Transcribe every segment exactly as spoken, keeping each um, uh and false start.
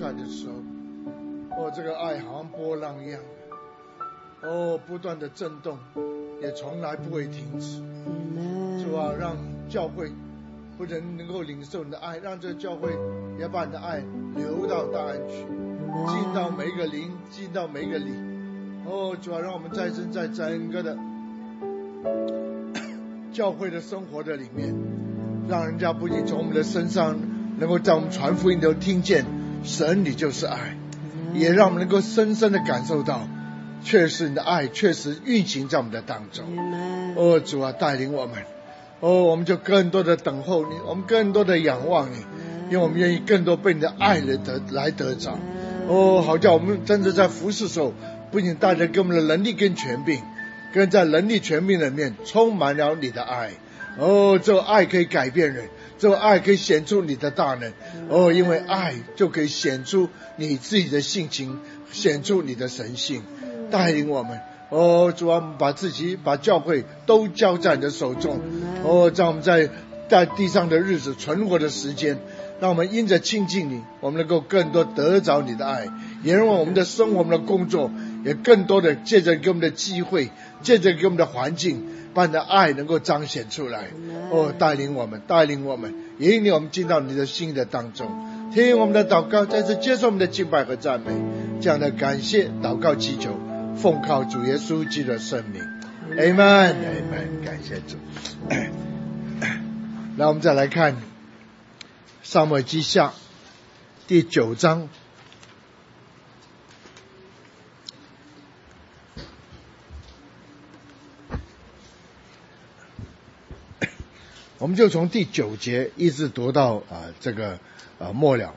在的时候，哦，这个爱好像波浪一样，哦，不断的震动，也从来不会停止。主啊，让教会不能能够领受你的爱，让这个教会也把你的爱流到大安区，进到每一个灵，进到每一个里。哦，主啊，让我们再生在整个的教会的生活的里面，让人家不仅从我们的身上能够在我们传福音的时候听见神你就是爱，也让我们能够深深的感受到确实你的爱确实运行在我们的当中。哦，主啊，带领我们，哦，我们就更多的等候你，我们更多的仰望你，因为我们愿意更多被你的爱来得来得着。哦，好叫我们真的在服侍的时候，不仅带着给我们的能力跟权柄，跟在能力权柄里面充满了你的爱。哦，这爱可以改变人，这爱可以显出你的大能。哦，因为爱就可以显出你自己的性情，显出你的神性，带领我们。哦，主啊，我们把自己把教会都交在你的手中。哦，让我们在在地上的日子存活的时间，让我们因着亲近你，我们能够更多得着你的爱，也让我们的生活我们的工作也更多的借着给我们的机会，借着给我们的环境，把你的爱能够彰显出来。哦，带领我们带领我们引领我们进到你的心的当中，听我们的祷告，再次接受我们的敬拜和赞美，这样的感谢祷告祈求，奉靠主耶稣基督的圣名 Amen Amen。 感谢主。那我们再来看撒母耳记下第九章，我们就从第九节一直读到啊、呃、这个啊、呃、末了，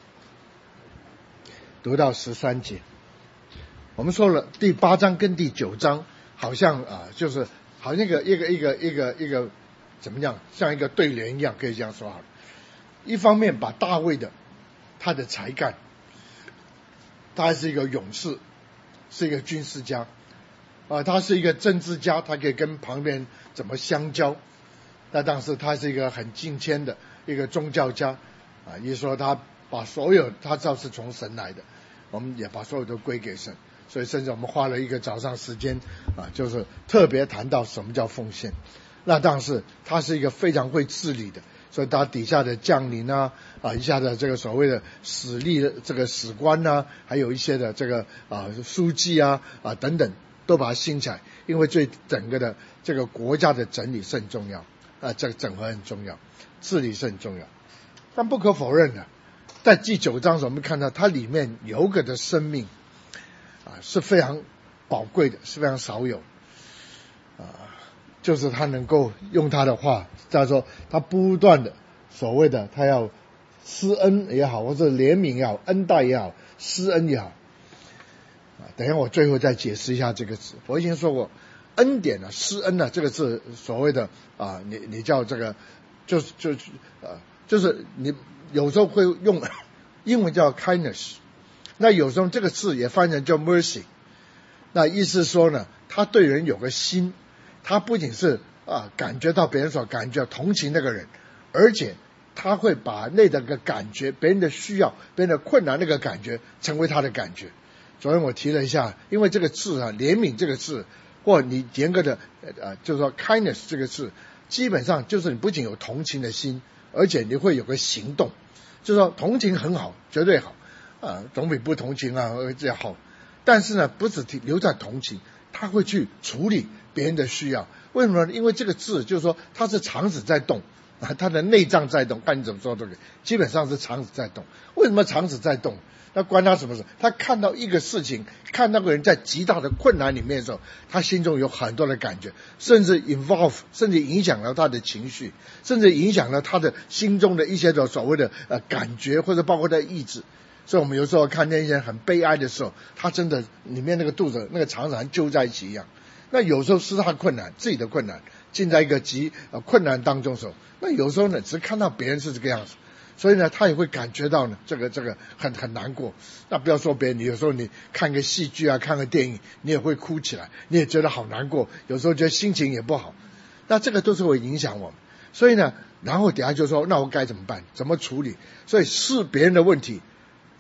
读到十三节。我们说了第八章跟第九章好像啊、呃、就是好像一个一个一个一个一个怎么样，像一个对联一样，可以这样说好了。一方面把大卫的他的才干，他还是一个勇士，是一个军事家啊、呃，他是一个政治家，他可以跟旁边怎么相交。那当时他是一个很敬谦的一个宗教家啊，也说他把所有他知道是从神来的，我们也把所有都归给神，所以甚至我们花了一个早上时间啊，就是特别谈到什么叫奉献。那当时他是一个非常会治理的，所以他底下的将领啊啊，一下的这个所谓的史吏这个史官啊，还有一些的这个啊书记啊啊等等，都把它兴起来，因为对整个的这个国家的整理是很重要啊，这个整合很重要，治理是很重要。但不可否认的，在第九章我们看到它里面有个的生命啊是非常宝贵的，是非常少有啊，就是他能够用他的话，他说他不断的所谓的他要施恩也好，或者怜悯也好，恩待也好，施恩也好啊。等一下我最后再解释一下这个词。我已经说过恩典啊，施恩啊，这个字所谓的啊，你你叫这个就是就是呃，就是你有时候会用英文叫 kindness， 那有时候这个字也翻译成叫 mercy， 那意思说呢，他对人有个心，他不仅是啊感觉到别人所感觉同情那个人，而且他会把那个感觉，别人的需要，别人的困难那个感觉成为他的感觉。昨天我提了一下，因为这个字啊，怜悯这个字，或你严格的呃，就是说 kindness 这个字，基本上就是你不仅有同情的心，而且你会有个行动，就是说同情很好，绝对好啊，总比不同情啊这好。但是呢，不只留在同情，他会去处理别人的需要。为什么呢？因为这个字就是说它是肠子在动啊，它的内脏在动，看你怎么说这个，基本上是肠子在动。为什么肠子在动？那关他什么事？他看到一个事情，看那个人在极大的困难里面的时候，他心中有很多的感觉，甚至 involve， 甚至影响了他的情绪，甚至影响了他的心中的一些的所谓的呃感觉，或者包括他的意志。所以我们有时候看见一些很悲哀的时候，他真的里面那个肚子那个肠子还揪在一起一样。那有时候是他困难，自己的困难，进在一个极呃困难当中的时候，那有时候呢，只看到别人是这个样子，所以呢，他也会感觉到呢，这个这个很很难过。那不要说别人，你有时候你看个戏剧啊，看个电影，你也会哭起来，你也觉得好难过，有时候觉得心情也不好。那这个都是会影响我们。所以呢，然后等下就说，那我该怎么办？怎么处理？所以是别人的问题，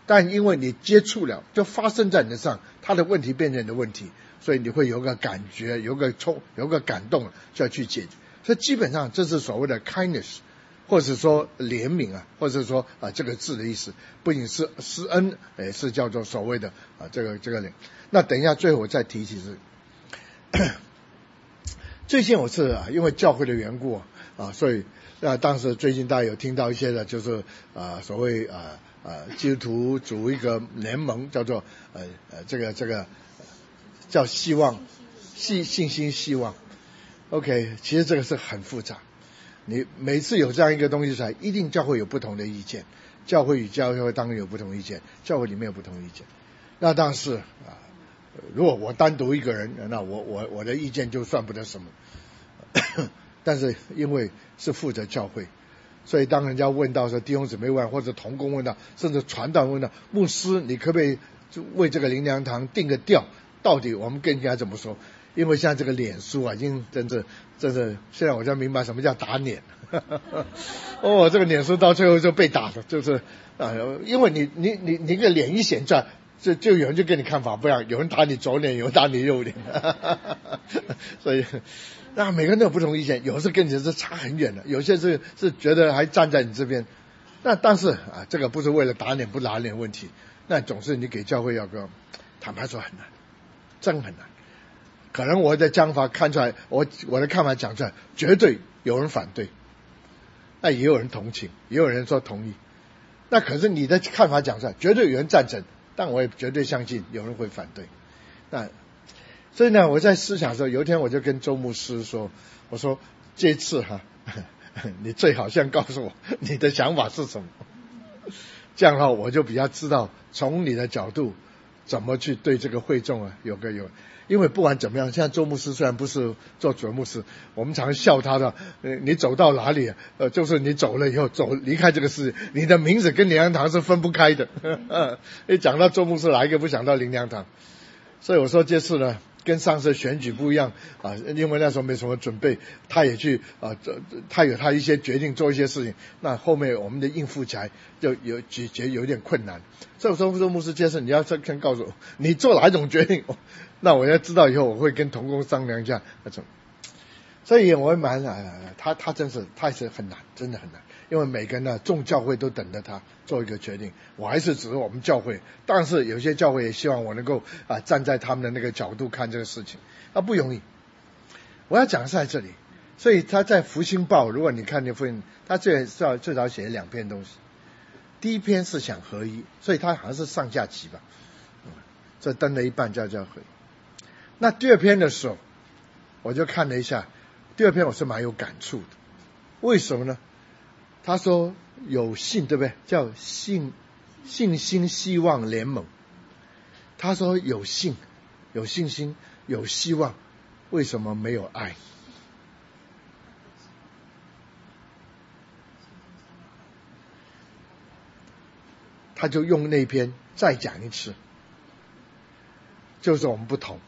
但因为你接触了，就发生在你身上，他的问题变成你的问题，所以你会有个感觉，有个冲，有个感动，就要去解决。所以基本上这是所谓的 kindness， 或者说怜悯啊，或者说啊这个字的意思，不仅是施恩，也是叫做所谓的啊这个这个怜。那等一下最后我再提起是，最近我是啊因为教会的缘故啊，所以啊当时最近大家有听到一些的，就是啊所谓啊啊基督徒组一个联盟，叫做呃呃这个这个叫希望信信心希望。OK， 其实这个是很复杂。你每次有这样一个东西出来，一定教会有不同的意见，教会与教会当然有不同意见，教会里面有不同意见。那当然是啊，如果我单独一个人，那我我我的意见就算不得什么。但是因为是负责教会，所以当人家问到说弟兄姊妹问，或者同工问到，甚至传道问到，牧师你可不可以为这个灵粮堂定个调？到底我们跟人家怎么说？因为像这个脸书啊，已经真是真是，现在我才明白什么叫打脸。哦，这个脸书到最后就被打了，就是啊，因为你你你你个脸一显出来，就就有人就跟你看法不一样，有人打你左脸，有人打你右脸。所以那每个人都有不同意见，有的是跟你是差很远的，有些是是觉得还站在你这边。那但是啊，这个不是为了打脸不打脸问题，那总是你给教会要个坦白说很难，真很难。可能我的讲法看出来，我我的看法讲出来，绝对有人反对，那也有人同情，也有人说同意。那可是你的看法讲出来，绝对有人赞成，但我也绝对相信有人会反对。那所以呢，我在思想的时候，有一天我就跟周牧师说，我说这次哈，你最好先告诉我你的想法是什么，这样的话我就比较知道从你的角度怎么去对这个会众啊有个有。因为不管怎么样，现在周牧师虽然不是做主任牧师，我们常笑他的，呃，你走到哪里，呃，就是你走了以后，走离开这个世界，你的名字跟灵粮堂是分不开的。一讲到周牧师，哪一个不想到灵粮堂？所以我说这次呢，跟上次选举不一样啊，因为那时候没什么准备，他也去啊，他有他一些决定做一些事情，那后面我们的应付起来就有解决有点困难。所以我说周牧师这次你要先告诉我，你做哪一种决定？那我要知道以后，我会跟同工商量一下那种。所以我会蛮啊，他他真是他是很难，真的很难，因为每个人呢，众教会都等着他做一个决定。我还是指我们教会，但是有些教会也希望我能够啊站在他们的那个角度看这个事情，那不容易。我要讲的是在这里，所以他在福星报，如果你看那福音，他最少最少写了两篇东西。第一篇是想合一，所以他好像是上下集吧，嗯、这登了一半叫叫合一。那第二篇的时候，我就看了一下，第二篇我是蛮有感触的。为什么呢？他说有信，对不对？叫信信心希望联盟。他说有信，有信心，有希望，为什么没有爱？他就用那篇再讲一次，就是我们不同。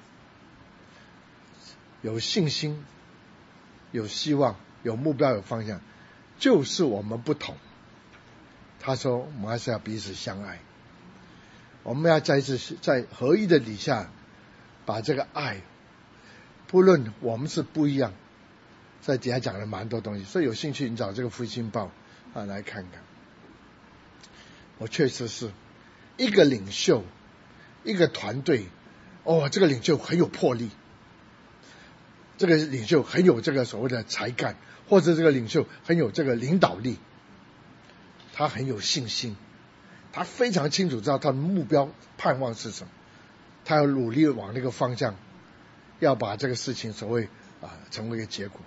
有信心，有希望，有目标，有方向，就是我们不同。他说我们还是要彼此相爱，我们要在一次在合一的底下把这个爱，不论我们是不一样，在底下讲了蛮多东西，所以有兴趣你找这个福星报啊来看看。我确实是一个领袖，一个团队，哦，这个领袖很有魄力，这个领袖很有这个所谓的才干，或者这个领袖很有这个领导力，他很有信心，他非常清楚知道他的目标盼望是什么，他要努力往那个方向，要把这个事情所谓啊成为一个结果。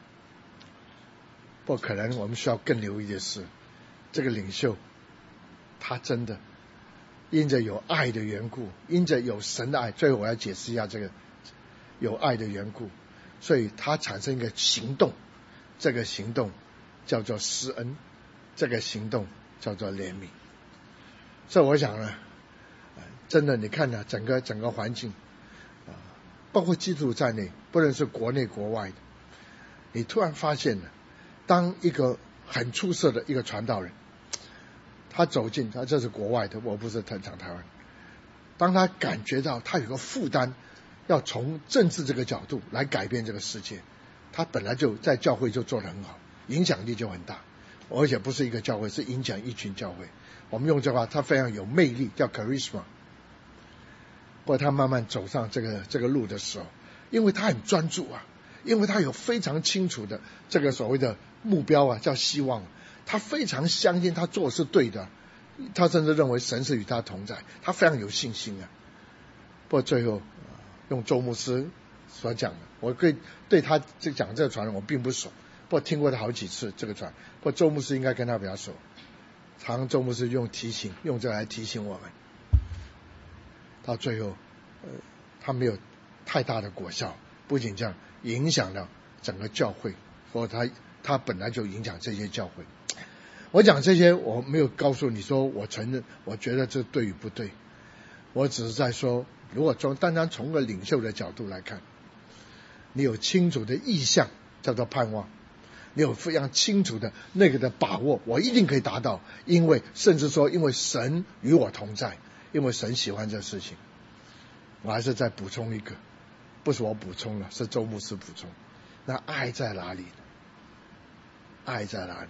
不可能，我们需要更留意的是，这个领袖他真的因着有爱的缘故，因着有神的爱，最后我要解释一下这个有爱的缘故，所以他产生一个行动，这个行动叫做施恩，这个行动叫做怜悯。所以我想呢，真的你看呢、啊，整个整个环境啊，包括基督徒在内，不论是国内国外的，你突然发现了，当一个很出色的一个传道人， 他走进，他这是国外的，我不是谈讲台湾。当他感觉到他有个负担，要从政治这个角度来改变这个世界，他本来就在教会就做得很好，影响力就很大，而且不是一个教会，是影响一群教会。我们用这话，他非常有魅力，叫 charisma。不过他慢慢走上这个这个路的时候，因为他很专注啊，因为他有非常清楚的这个所谓的目标啊，叫希望。他非常相信他做的是对的，他甚至认为神是与他同在，他非常有信心啊。不过最后用周牧师所讲的，我对对他这讲这个传人我并不熟，不过听过他好几次这个传，不过周牧师应该跟他比较熟。常周牧师用提醒，用这来提醒我们，到最后，呃，他没有太大的果效，不仅这样影响了整个教会，或者他他本来就影响这些教会。我讲这些，我没有告诉你说我承认，我觉得这对与不对，我只是在说，如果从单单从个领袖的角度来看，你有清楚的意向，叫做盼望。你有非常清楚的那个的把握，我一定可以达到，因为甚至说因为神与我同在，因为神喜欢这事情。我还是再补充一个，不是我补充了，是周牧师补充。那爱在哪里？爱在哪里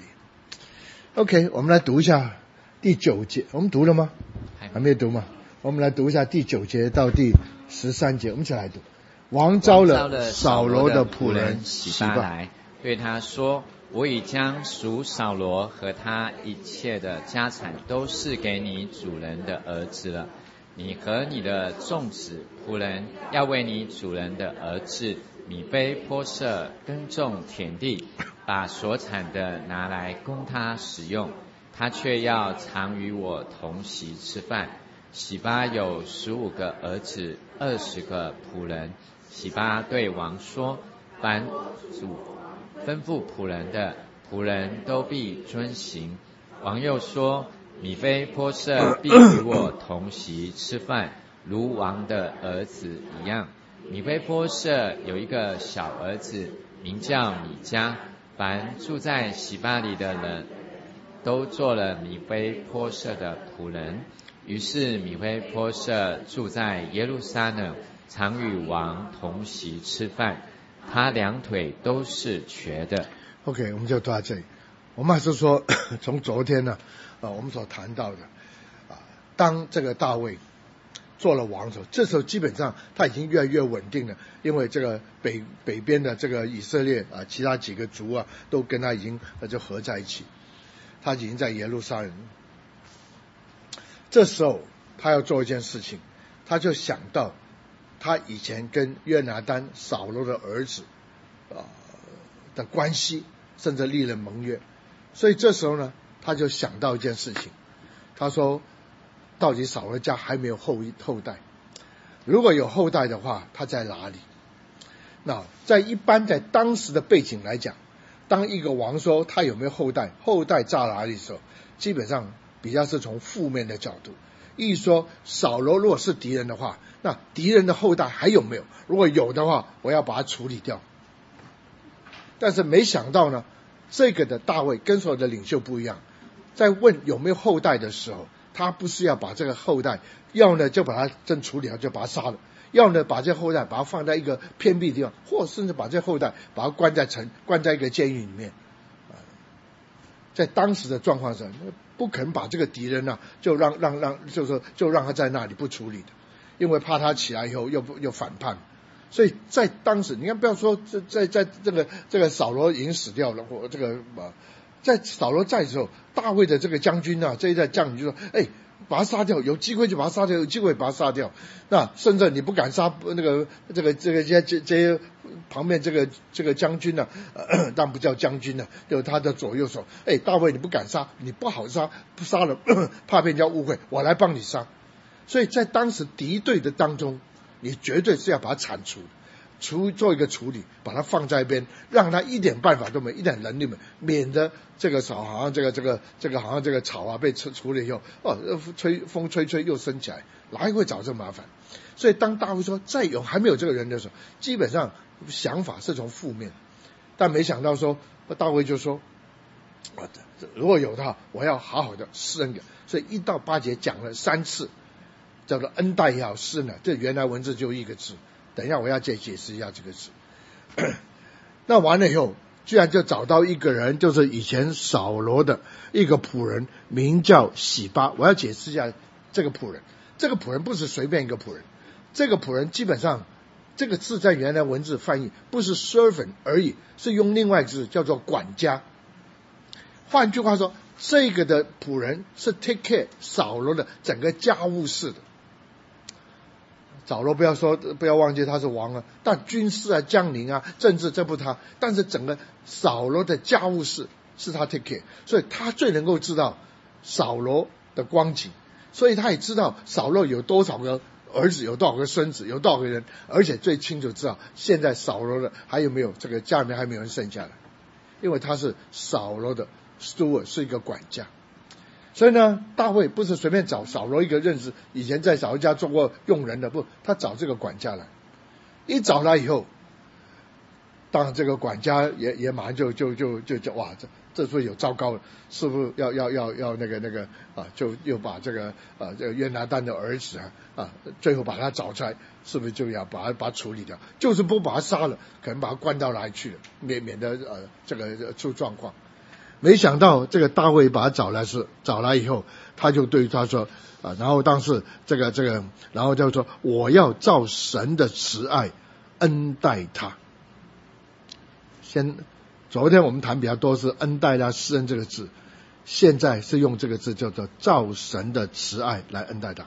？OK， 我们来读一下第九节，我们读了吗？还没有读吗？我们来读一下第九节到第十三节，我们一起来读。王召了扫罗的仆人洗巴来， 对他说：我已将属扫罗和他一切的家产都赐给你主人的儿子了。你和你的众子仆人要为你主人的儿子米非波设耕种田地，把所产的拿来供他使用，他却要常与我同席吃饭。洗巴有十五个儿子，二十个仆人。洗巴对王说：凡主吩咐仆人的，仆人都必遵行。王又说：米非波设必与我同席吃饭，如王的儿子一样。米非波设有一个小儿子，名叫米迦。凡住在洗巴里的人，都做了米非波设的仆人。于是米非波设住在耶路撒冷，常与王同席吃饭。他两腿都是瘸的。 OK， 我们就到这里。我们还是说，从昨天呢，啊，我们所谈到的，啊，当这个大卫做了王的时候，这时候基本上他已经越来越稳定了，因为这个北北边的这个以色列啊，其他几个族啊，都跟他已经呃就合在一起，他已经在耶路撒冷。这时候他要做一件事情，他就想到他以前跟约拿单扫罗的儿子啊的关系，甚至立了盟约。所以这时候呢，他就想到一件事情，他说到底扫罗家还没有后后代，如果有后代的话，他在哪里？那在一般在当时的背景来讲，当一个王说他有没有后代，后代在哪里的时候，基本上比较是从负面的角度，意思说扫罗如果是敌人的话，那敌人的后代还有没有？如果有的话，我要把它处理掉。但是没想到呢，这个的大卫跟所有的领袖不一样，在问有没有后代的时候，他不是要把这个后代，要呢就把他真处理好就把他杀了，要呢把这后代把他放在一个偏僻的地方，或甚至把这后代把他关在城关在一个监狱里面。在当时的状况上，不肯把这个敌人呢、啊、就让让让就是说就让他在那里不处理的，因为怕他起来以后又又反叛。所以在当时，你看，不要说在在这个这个扫罗已经死掉了，或这个啊，在扫罗在的时候，大卫的这个将军啊，这一代将领就说：“哎，把他杀掉，有机会就把他杀掉，有机会把他杀掉。”那甚至你不敢杀那个这个这个这这这些旁边这个这个将军呢、啊，呃、但不叫将军呢、啊，就是他的左右手。哎，大卫你不敢杀，你不好杀，不杀了怕被人家误会，我来帮你杀。所以在当时敌对的当中，你绝对是要把它铲除，除做一个处理，把它放在一边，让它一点办法都没，一点能力没，免得这个草好像这个这个这个好像这个草啊被处理以后，哦，吹风吹吹又升起来，哪会找这麻烦？所以当大卫说再有还没有这个人的时候，基本上想法是从负面，但没想到说大卫就说如果有的话，我要好好的施恩给。所以一到八节讲了三次，叫做恩待也好，施恩，这原来文字就一个字。等一下我要再解释一下这个字。那完了以后，居然就找到一个人，就是以前扫罗的一个仆人，名叫洗巴。我要解释一下这个仆人，这个仆人不是随便一个仆人，这个仆人基本上这个字在原来文字翻译不是 servant 而已，是用另外一个字叫做管家。换句话说，这个的仆人是 take care 扫罗的整个家务事的。扫罗不要说不要忘记他是王啊，但军事啊将领啊政治这不他，但是整个扫罗的家务事是他 take care， 所以他最能够知道扫罗的光景，所以他也知道扫罗有多少个儿子，有多少个孙子，有多少个人，而且最清楚知道现在扫罗的还有没有这个家里面还没有人剩下来，因为他是扫罗的 steward， 是一个管家。所以呢，大卫不是随便找扫罗一个认识以前在扫罗家做过佣人的，不，他找这个管家来。一找来以后，当然这个管家也也马上就就就就就哇，这这时候有糟糕了，是不是要要要要那个那个啊？就又把这个啊这个约拿单的儿子啊啊，最后把他找出来，是不是就要把他把他处理掉？就是不把他杀了，可能把他关到哪里去了，免免得呃这个出状况。没想到这个大卫把他找来是找来以后，他就对他说啊，然后当时这个这个，然后就说我要照神的慈爱恩待他。先昨天我们谈比较多是恩待他施恩这个字，现在是用这个字叫做照神的慈爱来恩待他。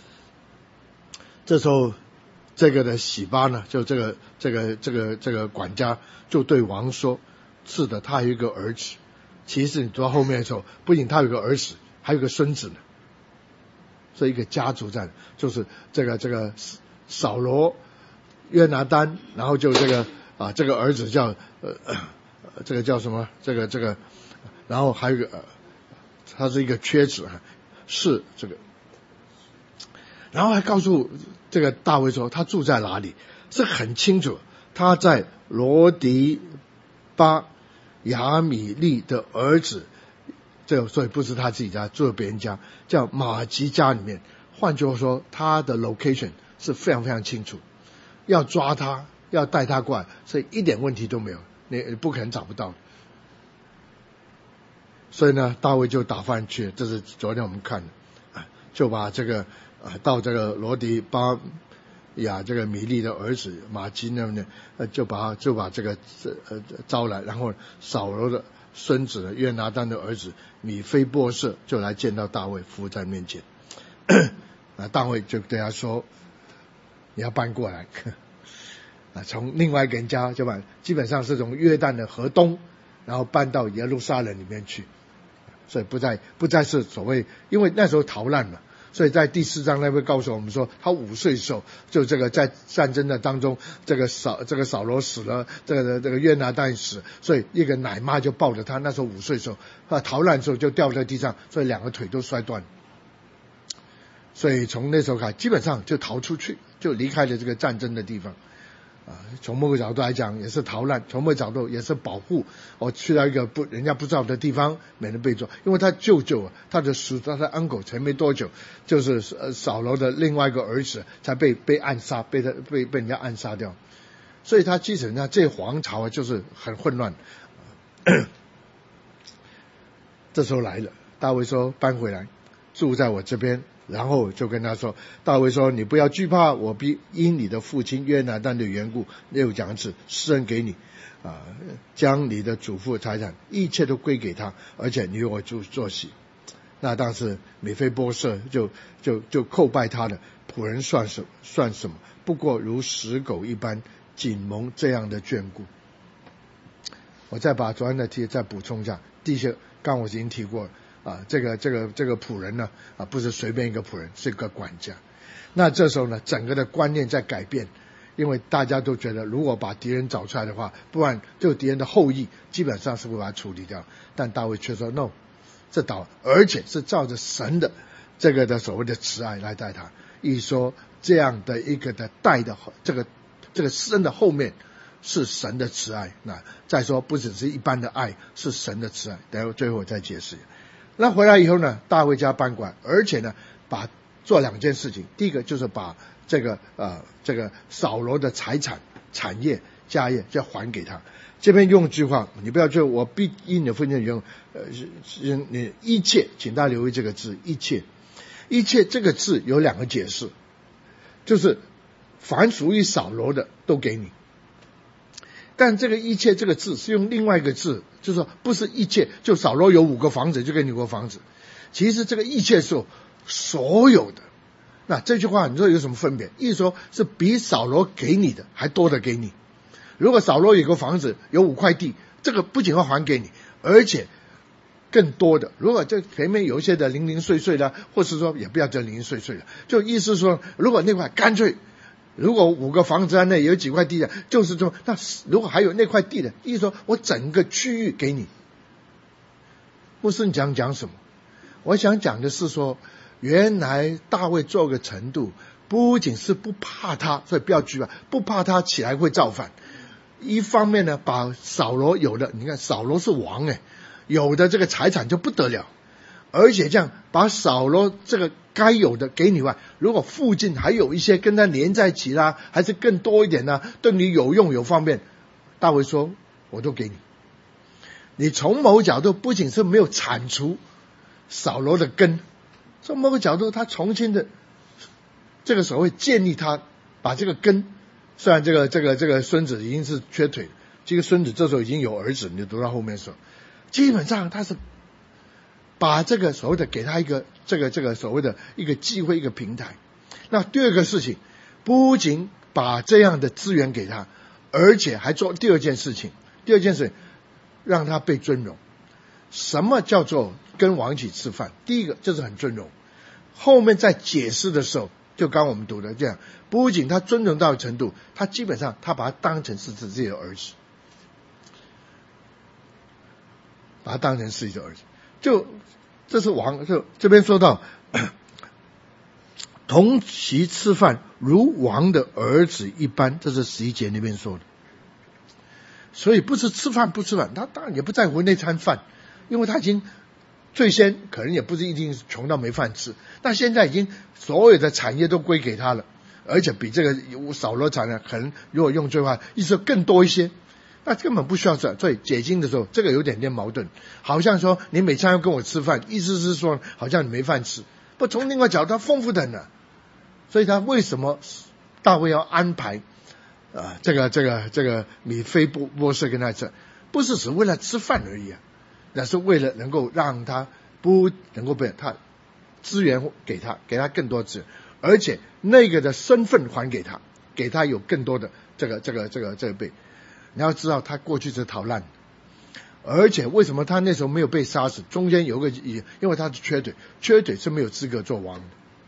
这时候这个的洗巴呢，就这个这个这个这个管家就对王说，是的，他有一个儿子。其实你读到后面的时候，不仅他有个儿子，还有个孙子呢，是一个家族在，就是这个这个扫罗、约拿单，然后就这个啊这个儿子叫呃这个叫什么？这个这个，然后还有一个、呃、他是一个缺子，是这个，然后还告诉这个大卫说他住在哪里，是很清楚，他在罗迪巴亚米利的儿子，这所以不是他自己家，住在别人家，叫马吉家里面。换句话说，他的 location 是非常非常清楚，要抓他，要带他过来，所以一点问题都没有，你不可能找不到。所以呢，大卫就打发人去，这是昨天我们看的，就把这个啊到这个罗迪巴亚这个米利的儿子马基呢，呃，就把就把这个呃招来，然后扫罗的孙子呢约拿单的儿子米非波设就来见到大卫，伏在面前。啊，大卫就对他说：“你要搬过来。”啊，从另外一个人家就把基本上是从约旦的河东，然后搬到耶路撒冷里面去，所以不再不再是所谓，因为那时候逃难嘛。所以在第四章那会告诉我们说，他五岁的时候，就这个在战争的当中，这个扫这个扫罗死了，这个这个约拿单死，所以一个奶妈就抱着他，那时候五岁的时候，他逃难的时候就掉在地上，所以两个腿都摔断。所以从那时候开始，基本上就逃出去，就离开了这个战争的地方。啊，从某个角度来讲也是逃难，从某个角度也是保护。我去到一个不人家不知道的地方，免得被抓。因为他舅舅啊，他的叔他的 uncle 才没多久，就是呃扫罗的另外一个儿子才被被暗杀，被他被被人家暗杀掉。所以他基本上这皇朝啊就是很混乱。这时候来了，大卫说搬回来，住在我这边。然后就跟他说，大卫说你不要惧怕，我必因你的父亲约拿单的缘故，又讲一次施恩给你啊，将你的祖父财产一切都归给他，而且你与我做坐席。那当时米非波设就就就叩拜他的仆人算什算什么？不过如死狗一般，仅蒙这样的眷顾。我再把昨天的题再补充一下，第一些刚我已经提过了。啊，这个这个这个仆人呢，啊，不是随便一个仆人，是一个管家。那这时候呢，整个的观念在改变，因为大家都觉得，如果把敌人找出来的话，不然就敌人的后裔基本上是会把他处理掉。但大卫却说 ，no， 这倒，而且是照着神的这个的所谓的慈爱来待他。一说这样的一个的带的这个这个施恩的后面， 是神的慈爱。那再说不只是一般的爱，是神的慈爱。等会最后我再解释。那回来以后呢，大卫家搬过来，而且呢，把做两件事情。第一个就是把这个呃这个扫罗的财产、产业、家业就还给他。这边用一句话，你不要觉得我必因你的分件用呃你一切，请大家留意这个字一切。一切这个字有两个解释，就是凡属于扫罗的都给你。但这个一切这个字是用另外一个字，就是说不是一切，就扫罗有五个房子就给你五个房子。其实这个一切是所有的。那这句话你说有什么分别？意思说是比扫罗给你的还多的给你。如果扫罗有个房子有五块地，这个不仅要还给你，而且更多的。如果这前面有一些的零零碎碎的，或是说也不要这零零碎碎的，就意思说如果那块干脆，如果五个房子在那有几块地的，就是说那如果还有那块地的，意思说我整个区域给你。不是你讲讲什么？我想讲的是说，原来大卫做个程度，不仅是不怕他，所以不要惧怕，不怕他起来会造反。一方面呢，把扫罗有的，你看扫罗是王哎，有的这个财产就不得了，而且这样把扫罗这个该有的给你外，如果附近还有一些跟他连在一起啦，还是更多一点呢，对你有用有方便，大卫说我都给你。你从某角度不仅是没有铲除扫罗的根，从某个角度他重新的这个所谓建立他，把这个根，虽然这个这个这个孙子已经是缺腿，这个孙子这时候已经有儿子，你读到后面说，基本上他是把这个所谓的给他一个这个这个所谓的一个机会一个平台。那第二个事情，不仅把这样的资源给他，而且还做第二件事情，第二件事情让他被尊荣。什么叫做跟王一起吃饭？第一个就是很尊荣，后面在解释的时候，就刚我们读的这样，不仅他尊荣到程度，他基本上他把他当成是自己的儿子，把他当成是自己的儿子。就这是王，就这边说到同席吃饭如王的儿子一般，这是十一节那边说的。所以不是吃饭不吃饭，他当然也不在乎那餐饭，因为他已经最先可能也不是一定穷到没饭吃，但现在已经所有的产业都归给他了，而且比这个扫罗产业可能如果用这话意思更多一些，那根本不需要这。所以解经的时候这个有点点矛盾，好像说你每餐要跟我吃饭，意思是说好像你没饭吃，不从另外角度他丰富的呢。所以他为什么大卫要安排啊，这个这个这个米非波设跟他吃，不是只为了吃饭而已啊，那是为了能够让他不能够被他资源给他，给他更多资源，而且那个的身份还给他，给他有更多的这个这个这个这个被。你要知道他过去是逃难的，而且为什么他那时候没有被杀死？中间有个因为他是缺腿，缺腿是没有资格做王的，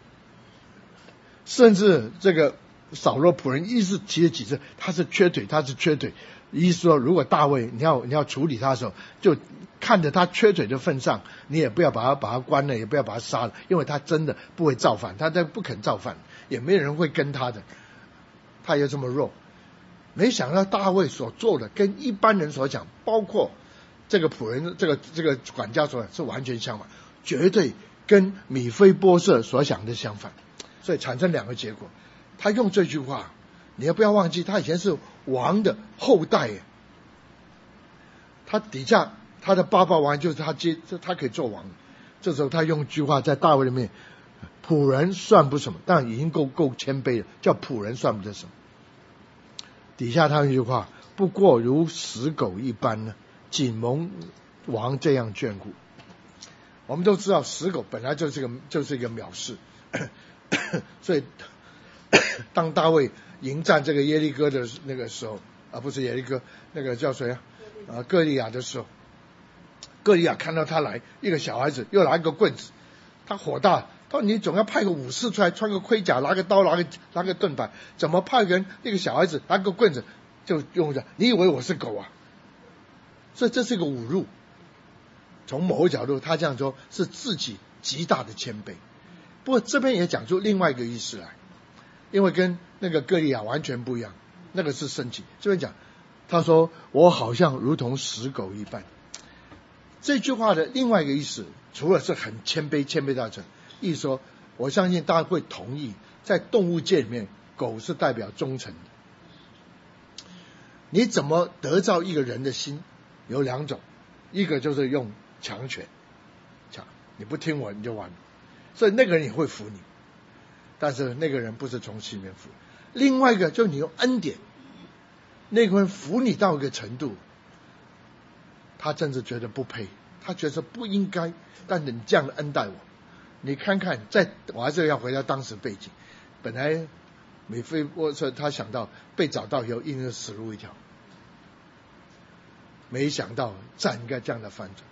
甚至这个扫罗仆人一直提了几次，他是缺腿，他是缺腿。意思说，如果大卫你要你要处理他的时候，就看着他缺腿的份上，你也不要把他把他关了，也不要把他杀了，因为他真的不会造反，他不肯造反，也没人会跟他的，他又这么弱。没想到大卫所做的跟一般人所讲，包括这个仆人这个这个管家所讲是完全相反，绝对跟米非波设所想的相反，所以产生两个结果。他用这句话，你也不要忘记，他以前是王的后代耶，他底下他的爸爸王就是他接，他可以做王。这时候他用一句话在大卫里面，仆人算不什么，但已经够够谦卑了，叫仆人算不得什么。底下他用一句话，不过如死狗一般呢，仅蒙王这样眷顾。我们都知道死狗本来就是个就是一个藐视，所以当大卫迎战这个耶利哥的那个时候，啊不是耶利哥，那个叫谁啊？啊歌利亚的时候，歌利亚看到他来，一个小孩子又拿一个棍子，他火大，他说你总要派个武士出来，穿个盔甲，拿个刀，拿个拿个盾牌，怎么派个人一个小孩子拿个棍子就用着？你以为我是狗啊？所以这是个侮辱。从某个角度，他这样说是自己极大的谦卑。不过这边也讲出另外一个意思来，因为跟那个歌利亚完全不一样，那个是生气。这边讲他说我好像如同死狗一般。这句话的另外一个意思，除了是很谦卑谦卑到这，意思说我相信大家会同意，在动物界里面，狗是代表忠诚的。你怎么得到一个人的心？有两种，一个就是用强权，强你不听我你就完了，所以那个人也会服你，但是那个人不是从心里面服。另外一个就是你用恩典，那个人服你到一个程度，他真是觉得不配，他觉得不应该，但你这样的恩待我，你看看，在我还是要回到当时背景，本来米非波设他想到被找到以后一定是死路一条，没想到战应该这样的翻转。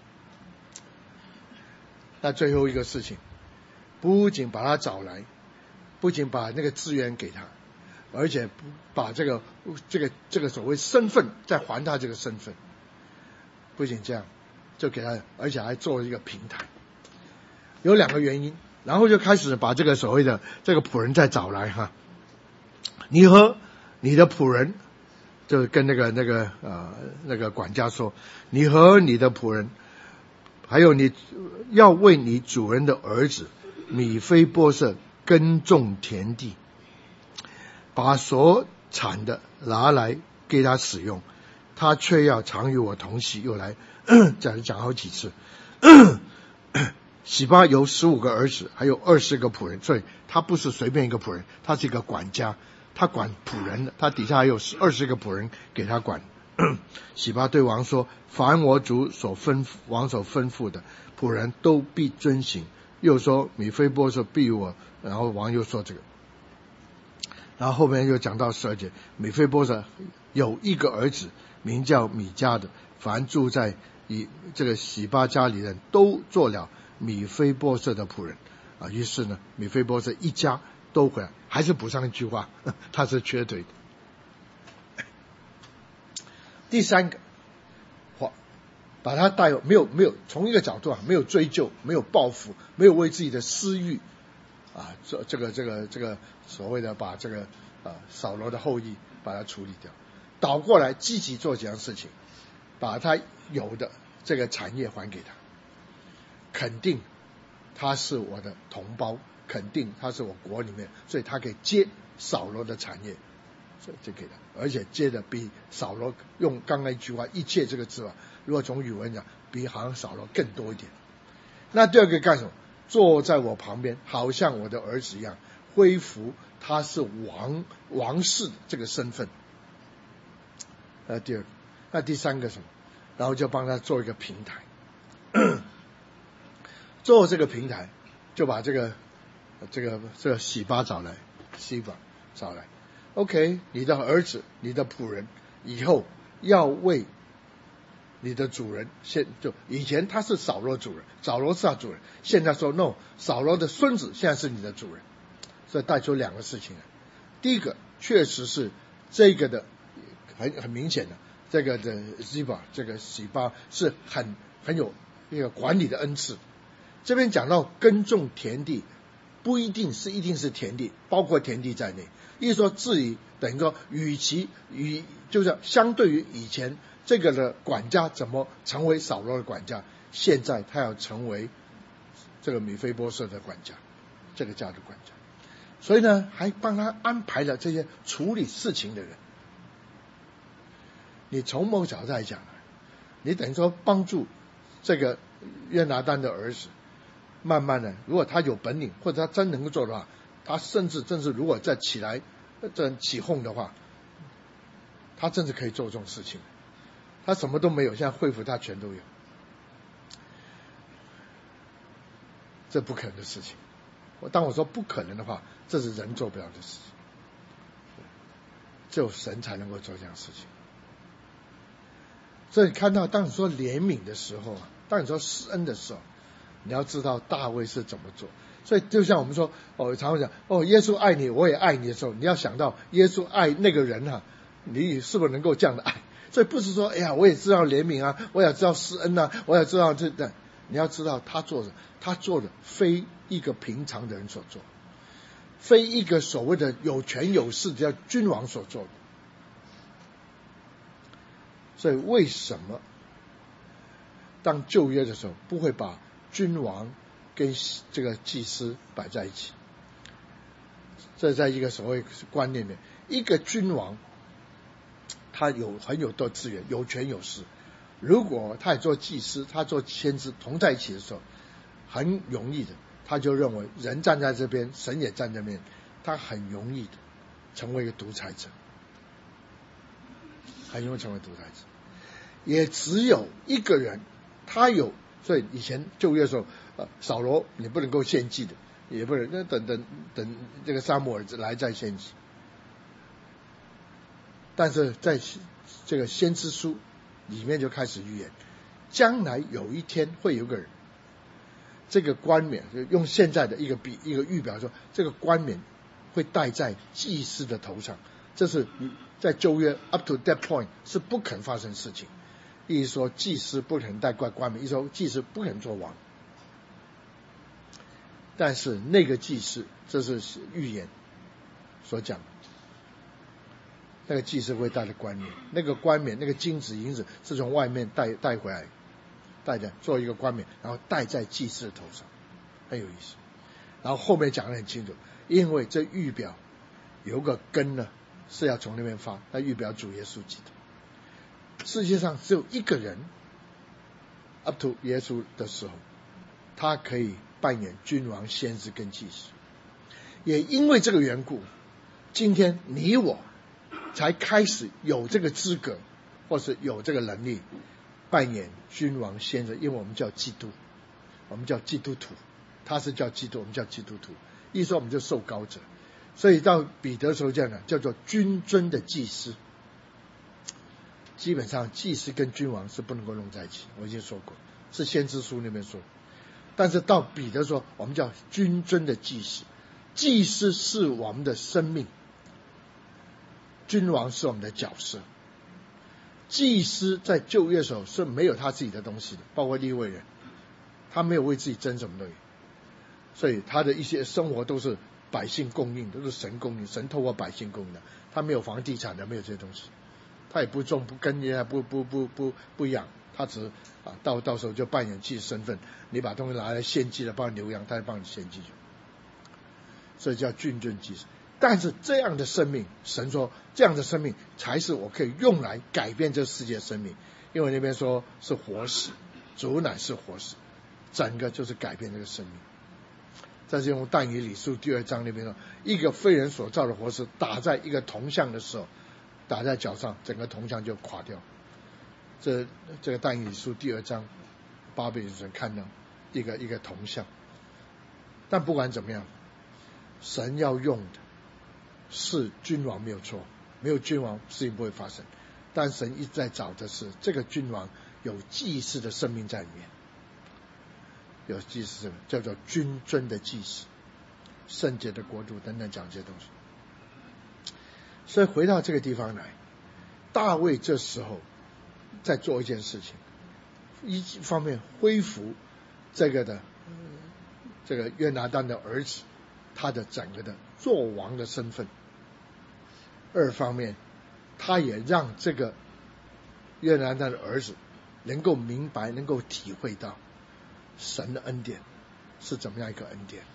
那最后一个事情，不仅把他找来，不仅把那个资源给他，而且把这个这个这个所谓身份再还他这个身份。不仅这样，就给他，而且还做一个平台。有两个原因，然后就开始把这个所谓的这个仆人再找来哈。你和你的仆人，就跟那个那个呃那个管家说，你和你的仆人，还有你要为你主人的儿子米非波设耕种田地，把所产的拿来给他使用。他却要常与我同席，又来讲讲好几次。洗巴有十五个儿子，还有二十个仆人，所以他不是随便一个仆人，他是一个管家，他管仆人的，他底下还有二十个仆人给他管。洗巴对王说：“凡我主所吩咐王所吩咐的，仆人都必遵行。”又说：“米非波设必我。”然后王又说这个，然后后面又讲到十二节，米非波设有一个儿子，名叫米迦的，凡住在以这个洗巴家里人都做了米非波设的仆人啊。于是呢，米非波设一家都回来，还是补上一句话，他是瘸腿的。第三个，把他带没有没有从一个角度啊，没有追究，没有报复，没有为自己的私欲啊，这这个这个这个所谓的把这个啊扫罗的后裔把它处理掉。倒过来积极做几样事情，把他有的这个产业还给他，肯定他是我的同胞，肯定他是我国里面，所以他可以接扫罗的产业，所以就给他，而且接的比扫罗用刚刚一句话一切这个字啊，如果从语文讲，比好像扫罗更多一点。那第二个干什么？坐在我旁边，好像我的儿子一样，恢复他是王王室这个身份。那第二个，那第三个什么？然后就帮他做一个平台，做这个平台，就把这个这个这个洗巴找来，洗巴找来。OK， 你的儿子，你的仆人，以后要为你的主人，现就以前他是扫罗主人，扫罗是他主人，现在说 no， 扫罗的孙子现在是你的主人，所以带出两个事情来。第一个，确实是这个的。很很明显的，这个的洗巴，这个洗巴是很很有一个管理的恩赐。这边讲到耕种田地，不一定是一定是田地，包括田地在内。意思说，至于等于说，与其与就是相对于以前这个的管家怎么成为扫罗的管家，现在他要成为这个米非波设的管家，这个家的管家。所以呢，还帮他安排了这些处理事情的人。你从某角度来讲，你等于说帮助这个约拿单的儿子，慢慢的，如果他有本领，或者他真能够做的话，他甚至正是如果再起来，这起哄的话，他真是可以做这种事情。他什么都没有，现在恢复他全都有，这不可能的事情。当我说不可能的话，这是人做不了的事情，只有神才能够做这样的事情。所以看到当你说怜悯的时候啊，当你说施恩的时候，你要知道大卫是怎么做。所以就像我们说哦，常常讲哦，耶稣爱你，我也爱你的时候，你要想到耶稣爱那个人啊，你是不是能够这样的爱？所以不是说哎呀，我也知道怜悯啊，我也知道施恩啊，我也知道这的。你要知道他做的，他做的非一个平常的人所做，非一个所谓的有权有势的叫君王所做的。 所以为什么当旧约的时候不会把君王跟这个祭司摆在一起？这在一个所谓观念里面，一个君王他有很有多资源，有权有势，如果他也做祭司，他做先知同在一起的时候，很容易的，他就认为人站在这边，神也站在这边，他很容易的成为一个独裁者，很容易成为独裁者。也只有一个人，他有，所以以前旧约的时候，呃，扫罗你不能够献祭的，也不能，那等等等这个撒母耳来再献祭。但是在这个先知书里面就开始预言，将来有一天会有个人，这个冠冕，用现在的一个比一个预表说，这个冠冕会戴在祭司的头上，这是在旧约 up to that point 是不可能发生的事情。意思说祭司不可能戴冠冠冕，意思说祭司不可能做王。但是那个祭司，这是预言所讲的，那个祭司会带着冠冕，那个冠冕那个金子银子是从外面带带回来，带着做一个冠冕，然后戴在祭司的头上，很有意思。然后后面讲得很清楚，因为这预表有个根呢是要从那边发，那预表主耶稣基督。世界上只有一个人 up to 耶稣的时候，他可以扮演君王先知跟祭司。也因为这个缘故，今天你我才开始有这个资格，或是有这个能力扮演君王先知，因为我们叫基督，我们叫基督徒，他是叫基督，我们叫基督徒，意思说我们就受膏者。所以到彼得的时候这样的叫做君尊的祭司。基本上祭司跟君王是不能够弄在一起，我已经说过，是先知书那边说。但是到彼得说，我们叫君尊的祭司，祭司是我们的生命，君王是我们的角色。祭司在旧约的时候是没有他自己的东西的，包括利未人，他没有为自己争什么东西，所以他的一些生活都是百姓供应，都是神供应，神透过百姓供应的，他没有房地产的，没有这些东西，他也不种不耕也不不不不不养，他只啊到到时候就扮演祭司身份，你把东西拿来献祭了，帮牛羊，他也帮你献祭，所以叫君尊祭司。但是这样的生命，神说这样的生命才是我可以用来改变这世界生命，因为那边说是活死，主乃是活死，整个就是改变这个生命。这是用但以理书第二章那边说，一个非人所造的活石打在一个铜像的时候，打在脚上，整个铜像就垮掉。这这个但以理书第二章，巴比伦人看到一个一个铜像。但不管怎么样，神要用的是君王没有错，没有君王事情不会发生。但神一直在找的是这个君王有祭司的生命在里面，有祭司叫做君尊的祭司，圣洁的国度等等讲这些东西。所以回到这个地方来，大卫这时候在做一件事情，一方面恢复这个的这个约拿单的儿子他的整个的做王的身份，二方面他也让这个约拿单的儿子能够明白，能够体会到神的恩典是怎么样一个恩典。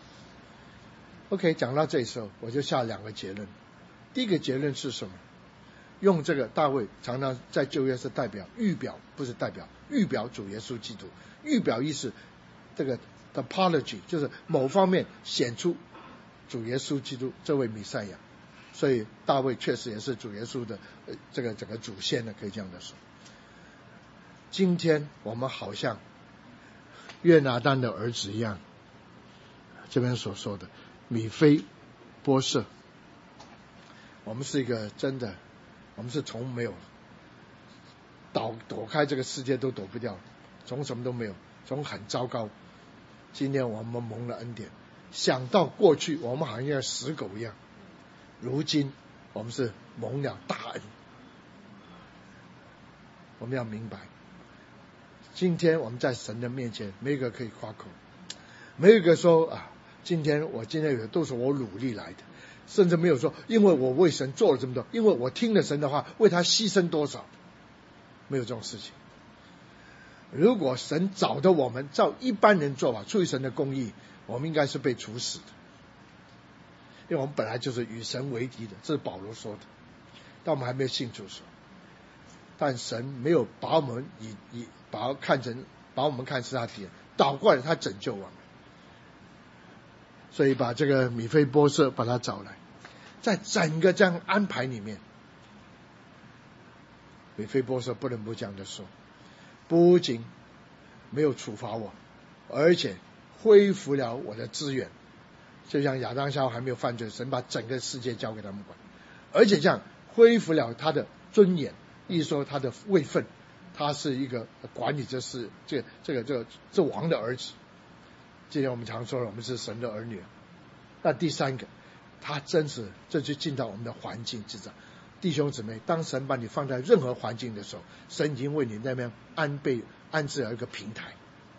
OK， 讲到这时候我就下两个结论。第一个结论是什么？用这个大卫常常在旧约是代表预表，不是代表预表主耶稣基督，预表意思这个 apology 就是某方面显出主耶稣基督这位弥赛亚，所以大卫确实也是主耶稣的、呃、这个整个主线呢，可以这样的说。今天我们好像约拿单的儿子一样，这边所说的米非波设，我们是一个真的，我们是从没有躲躲开这个世界都躲不掉，从什么都没有，从很糟糕，今天我们蒙了恩典，想到过去我们好像死狗一样，如今我们是蒙了大恩。我们要明白，今天我们在神的面前没有一个可以夸口，没有一个说啊，今天我今天有都是我努力来的，甚至没有说因为我为神做了这么多，因为我听了神的话为他牺牲多少， 没有这种事情。如果神找的我们照一般人做法，出于神的公义，我们应该是被处死的，因为我们本来就是与神为敌的，这是保罗说的。但我们还没有信主说，但神没有把我们以以把看成把我们看是他敌人，倒过来他拯救我们，所以把这个米非波设把他找来，在整个这样安排里面，米非波设不能不这样的说，不仅没有处罚我，而且恢复了我的资源，就像亚当夏娃还没有犯罪，神把整个世界交给他们管，而且这样恢复了他的尊严，意思说他的位分，他是一个管理这是这个这个这个这王的儿子。今天我们常说了，我们是神的儿女。那第三个，他真是这就进到我们的环境之上。弟兄姊妹，当神把你放在任何环境的时候，神已经为你那边安备安置了一个平台，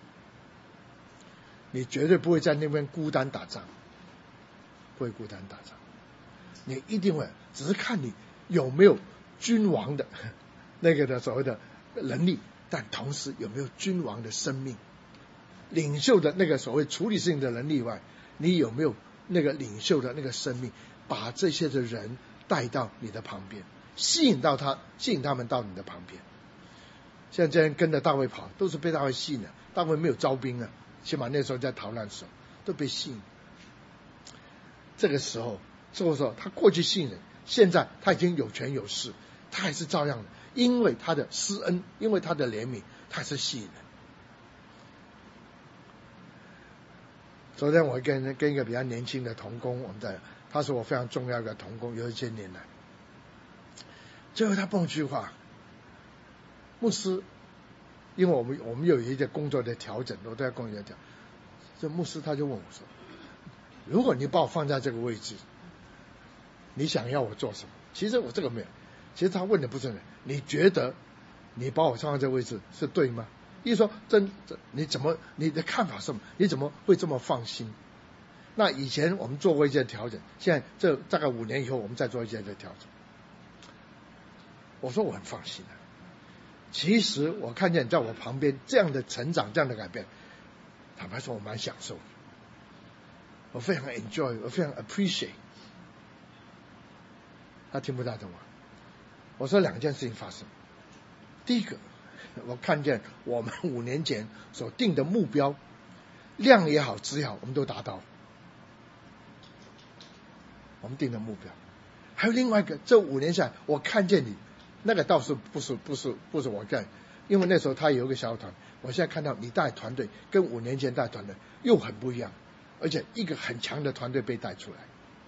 你绝对不会在那边孤单打仗，不会孤单打仗，你一定会，只是看你有没有君王的那个的所谓的能力，但同时有没有君王的生命，领袖的那个所谓处理事情的能力以外，你有没有那个领袖的那个生命，把这些的人带到你的旁边，吸引到他，吸引他们到你的旁边。现在这样跟着大卫跑，都是被大卫吸引的。大卫没有招兵啊，起码那时候在逃难的时候都被吸引。这个时候，这个时候他过去吸引人，现在他已经有权有势，他还是照样的，因为他的施恩，因为他的怜悯，他还是吸引人。昨天我跟跟一个比较年轻的同工，我们在，他是我非常重要的同工，有一些年来，最后他蹦句话，牧师，因为我们我们有一些工作的调整，我都在工作调，这牧师他就问我说，如果你把我放在这个位置，你想要我做什么？其实我这个没有，其实他问的不是你觉得你把我放在这个位置是对吗？意思说真你怎么你的看法是什么？你怎么会这么放心？那以前我们做过一些调整，现在这大概五年以后我们再做一些的调整。我说我很放心的、啊。其实我看见在我旁边这样的成长，这样的改变，坦白说我蛮享受的，我非常 enjoy， 我非常 appreciate。他听不大懂啊。我说两件事情发生，第一个，我看见我们五年前所定的目标，量也好质也好，我们都达到了。我们定的目标，还有另外一个，这五年下来，我看见你，那个倒是不是不是不是我干，因为那时候他有一个小团，我现在看到你带团队跟五年前带团队又很不一样，而且一个很强的团队被带出来，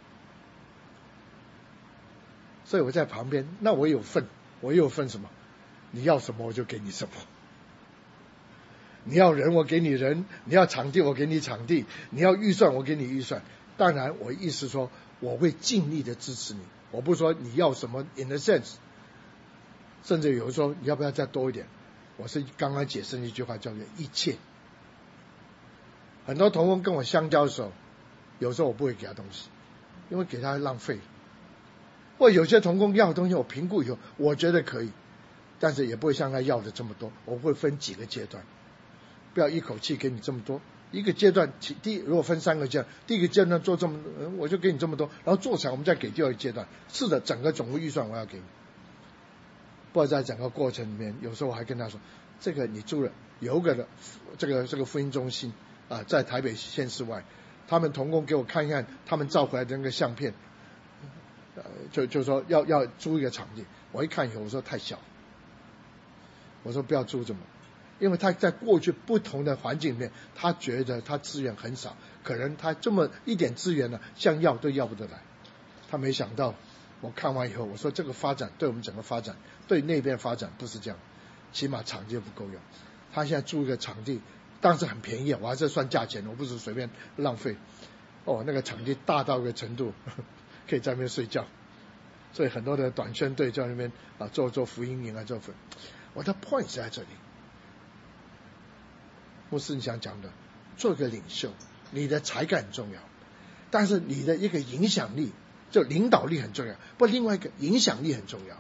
所以我在旁边，那我有份，我有份什么？你要什么我就给你什么。你要人我给你人，你要场地我给你场地，你要预算我给你预算。当然我意思说我会尽力的支持你，我不说你要什么 in a sense， 甚至有人说你要不要再多一点，我是刚刚解释一句话叫做一切。很多同工跟我相交的时候，有时候我不会给他东西，因为给他浪费，或有些同工要的东西我评估以后我觉得可以，但是也不会像他要的这么多，我会分几个阶段，不要一口气给你这么多。一个阶段，第如果分三个阶段，第一个阶段做这么，我就给你这么多，然后做起来我们再给第二个阶段。是的，整个总务预算我要给你。不过在整个过程里面，有时候我还跟他说，这个你住了有个的这个这个福音中心啊，在台北县市外，他们同工给我看一看他们照回来的那个相片，呃，就就说要要租一个场地，我一看以后我说太小，我说不要租这么。因为他在过去不同的环境里面，他觉得他资源很少，可能他这么一点资源呢，想要都要不得来。他没想到，我看完以后，我说这个发展对我们整个发展，对那边发展不是这样，起码场地不够用。他现在租一个场地，当时很便宜，我还是算价钱，我不是随便浪费。哦，那个场地大到一个程度，呵呵可以在那边睡觉，所以很多的短宣队在那边啊做做福音营啊做。我的 point 是在这里。牧师你想讲的，做一个领袖，你的才干很重要，但是你的一个影响力，就领导力很重要，不，另外一个影响力很重要。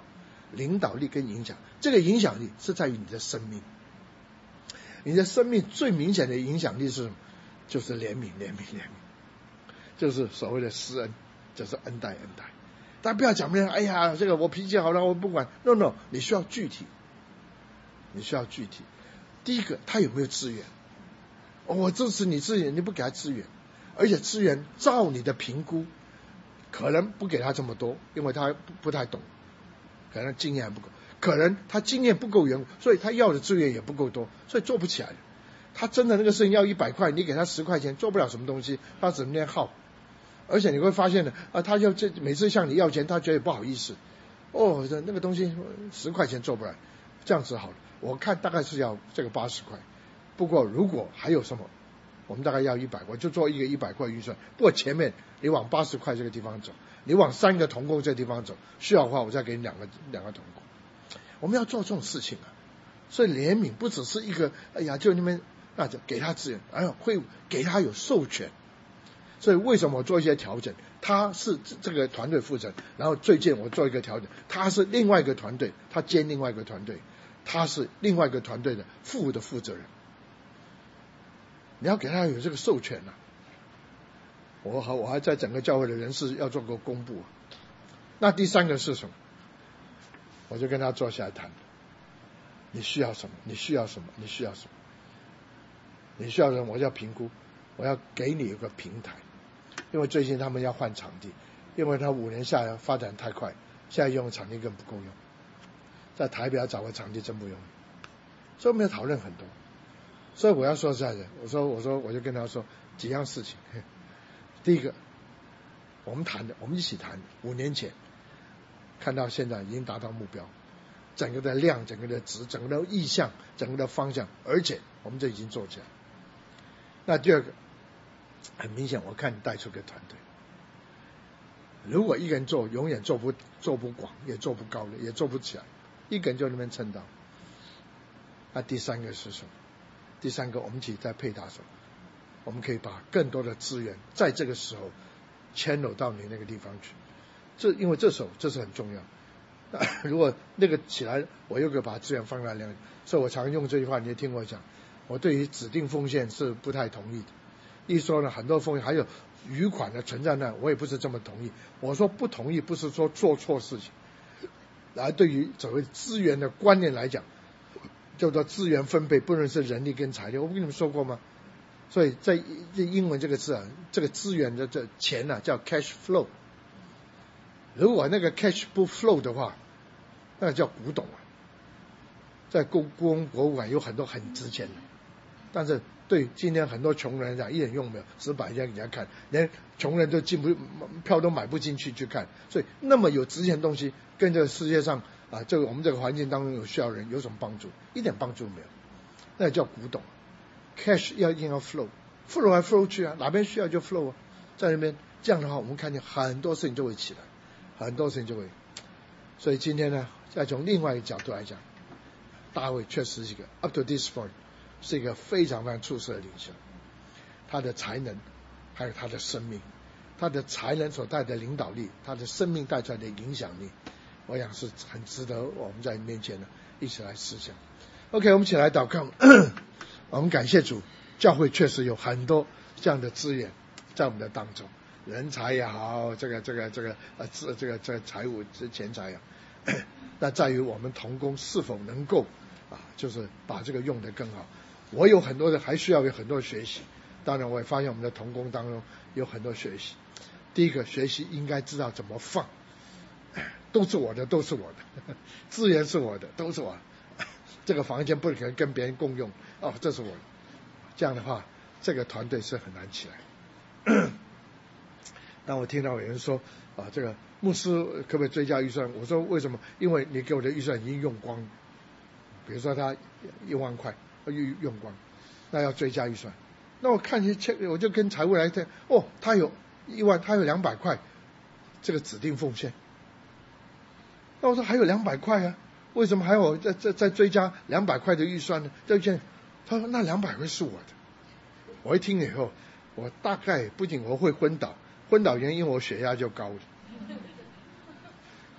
领导力跟影响。这个影响力是在于你的生命，你的生命最明显的影响力是什么？就是怜悯，怜悯，怜悯，就是所谓的施恩，就是恩待，恩待。大家不要讲别人，哎呀，这个我脾气好了，我不管。No No， 你需要具体，你需要具体。第一个，他有没有资源？哦，我支持你资源，你不给他资源，而且资源照你的评估，可能不给他这么多，因为他不不太懂，可能经验还不够，可能他经验不够远，所以他要的资源也不够多，所以做不起来。他真的那个事情要一百块，你给他十块钱，做不了什么东西，他整天耗。而且你会发现呢，啊，他要这每次向你要钱，他觉得不好意思。哦，那个东西十块钱做不来，这样子好了。我看大概是要这个八十块。不过如果还有什么，我们大概要一百块，就做一个一百块预算。不过前面你往八十块这个地方走，你往三个同工这个地方走，需要的话我再给你两个两个同工。我们要做这种事情啊。所以怜悯不只是一个，哎呀，就你们那就给他资源，哎呀，会给他有授权。所以为什么我做一些调整？他是这个团队负责，然后最近我做一个调整，他是另外一个团队，他兼另外一个团队，他是另外一个团队的副的负责人。你要给他有这个授权啊。我还我还在整个教会的人事要做个公布。那第三个是什么？我就跟他坐下来谈。你需要什么？你需要什么？你需要什么？你需要什么？我要评估，我要给你一个平台。因为最近他们要换场地，因为他五年下来发展太快，现在用的场地更不够用，在台北要找个场地真不容易，所以我们要讨论很多。所以我要说实在的，我说我说我就跟他说几样事情。第一个，我们谈的，我们一起谈，五年前看到现在已经达到目标，整个的量，整个的值，整个的意向，整个的方向，而且我们这已经做起来。那第二个，很明显，我看你带出个团队。如果一个人做，永远做不做不广，也做不高的，也做不起来，一个人就那边撑到。那第三个是什么？第三个，我们一起在配搭上，我们可以把更多的资源在这个时候牵走到你那个地方去。这因为这时候这是很重要。如果那个起来，我又可以把资源放在那里，所以我常用这句话，你也听我讲。我对于指定奉献是不太同意的。一说呢，很多奉献还有余款的存在那，我也不是这么同意。我说不同意，不是说做错事情，而对于所谓资源的观念来讲，叫做资源分配，不论是人力跟财力，我不跟你们说过吗？所以在英文这个字啊，这个资源的这钱呢、啊、叫 cash flow。如果那个 cash 不 flow 的话，那叫古董啊。在故宫博物馆有很多很值钱的，但是对今天很多穷人来讲一点用没有，只摆在给人家看，连穷人都进不票都买不进去去看。所以那么有值钱的东西跟这个世界上啊，这个我们这个环境当中有需要的人有什么帮助？一点帮助没有，那叫古董。cash 要一定要 flow， flow 来 flow 去啊，哪边需要就 flow 啊，在那边这样的话，我们看见很多事情就会起来，很多事情就会。所以今天呢，再从另外一个角度来讲，大卫确实是一个 up to this point 是一个非常非常出色的领袖，他的才能，还有他的生命，他的才能所带的领导力，他的生命带出来的影响力，我想是很值得我们在面前呢一起来思想。OK， 我们一起来祷告。我们感谢主，教会确实有很多这样的资源在我们的当中，人才也好，这个这个这个呃这这个这个财务钱财啊，那在于我们同工是否能够啊，就是把这个用得更好。我有很多的还需要有很多学习，当然我也发现我们的同工当中有很多学习。第一个学习应该知道怎么放，都是我的，都是我的，资源是我的，都是我的。这个房间不可能跟别人共用，哦，这是我的。这样的话，这个团队是很难起来。当我听到有人说啊，这个牧师可不可以追加预算？我说为什么？因为你给我的预算已经用光了。比如说他一万块用用光，那要追加预算。那我看去，我就跟财务来谈，哦，他有一万，他有两百块，这个指定奉献。那我说还有两百块啊。为什么还有再再再追加两百块的预算呢？这件，他说那两百块是我的。我一听以后，我大概不仅我会昏倒，昏倒原因我血压就高了。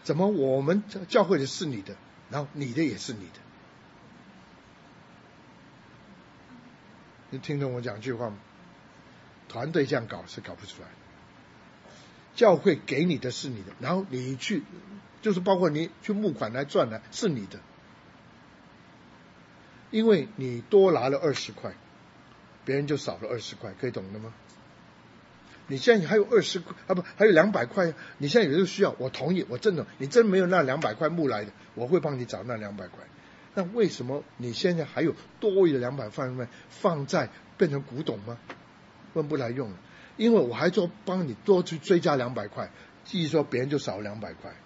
怎么我们教会的是你的，然后你的也是你的？你听懂我讲句话吗？团队这样搞是搞不出来。教会给你的是你的，然后你去，就是包括你去募款来赚的是你的，因为你多拿了二十块，别人就少了二十块，可以懂了吗？你现在还有二十块啊，不还有两百块，你现在有这个需要，我同意，我真的，你真没有那两百块募来的，我会帮你找那两百块。那为什么你现在还有多余的两百块放在变成古董吗？问不来用了。因为我还做帮你多去追加两百块，至于说别人就少两百块，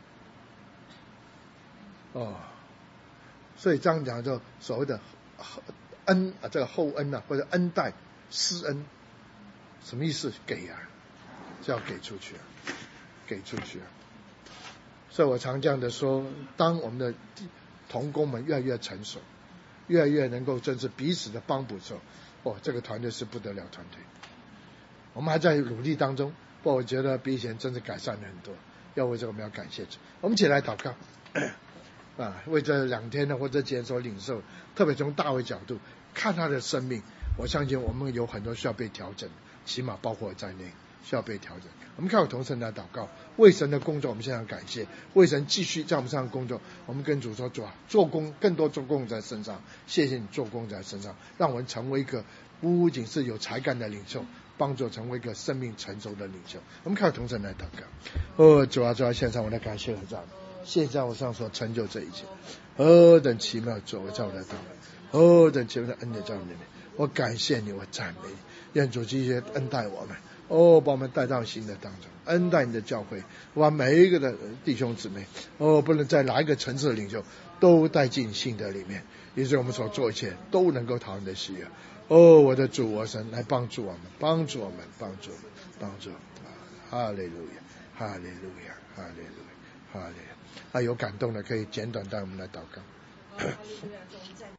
哦，所以这样讲就所谓的恩啊，这个厚恩啊，或者恩待施恩，什么意思？给啊，就要给出去啊，给出去啊。所以我常这样的说，当我们的同工们越来越成熟，越来越能够真是彼此的帮补的时候，哦，这个团队是不得了团队。我们还在努力当中，不过我觉得比以前真是改善了很多。要为这个我们要感谢主。我们一起来祷告啊，为这两天呢或者今天所领受，特别从大卫角度看他的生命，我相信我们有很多需要被调整，起码包括我在内需要被调整。我们看我同神来祷告，为神的工作我们现在感谢，为神继续在我们身上工作，我们跟主说，主啊，做工更多做工在身上，谢谢你做工在身上，让我们成为一个不仅是有才干的领袖，帮助成为一个生命成熟的领袖。我们靠同神来祷告。哦，主啊，主啊，献上我的感谢和赞美，谢谢在我上所成就这一切，何等奇妙的作为在我的当中，何等奇妙的恩典在我里面。我感谢你，我赞美你，愿主继续恩待我们，哦，把我们带到新的当中，恩待你的教会，把每一个的弟兄姊妹，哦，不能在哪一个层次的领袖都带进新的里面，以致我们所做一切都能够讨你的喜悦。哦，我的主，我神来帮助我们，帮助我们，帮助我们，帮助我们。哈利路亚，哈利路亚，哈利路亚，哈利路亚。啊，有感动的可以简短带我们来祷告。